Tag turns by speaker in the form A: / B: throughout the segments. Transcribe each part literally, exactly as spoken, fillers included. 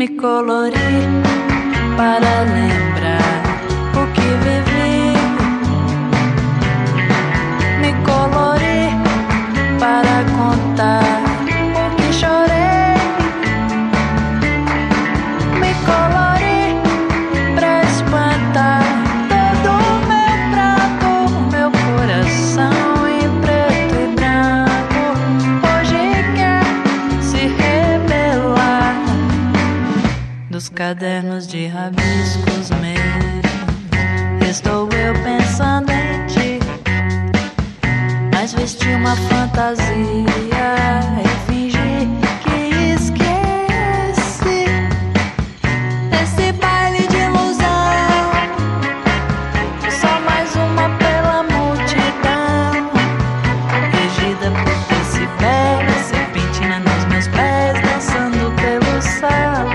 A: Me colori para lembrar o que vivi. Me colori para contar o que chorei. Me colori pra espantar todo o meu prato, meu coração em preto e branco. Hoje quer se rebelar dos cadernos de rabiscos meus. Estou eu pensando em ti, mas vesti uma fantasia e fingi que esqueci esse baile de ilusão. Só mais uma pela multidão, regida por decibéis, serpentina nos meus pés, dançando pelo salão.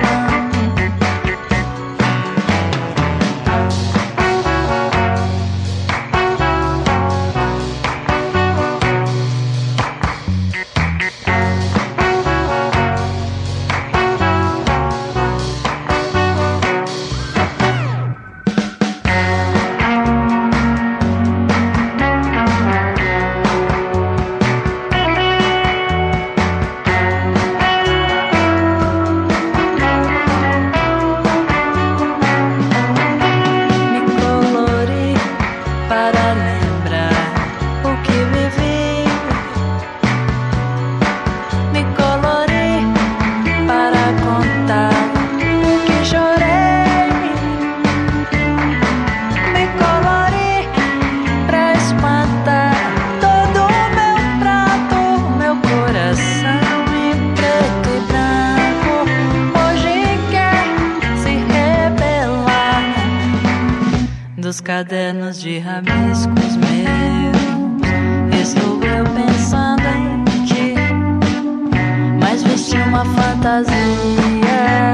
A: Dos cadernos de rabiscos meus, estou eu pensando em ti, mas vesti uma fantasia